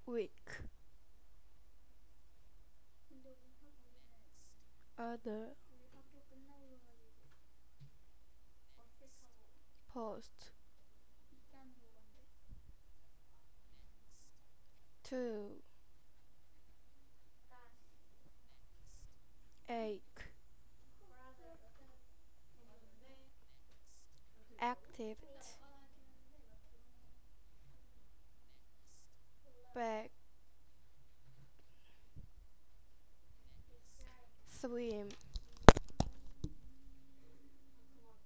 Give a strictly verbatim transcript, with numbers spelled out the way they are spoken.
week, 근데 우리 학 우리는 other, 우리 학교 끝나고 가지고 버스 타고 post, 익산으로 간대. two, ache, activity, back, swim,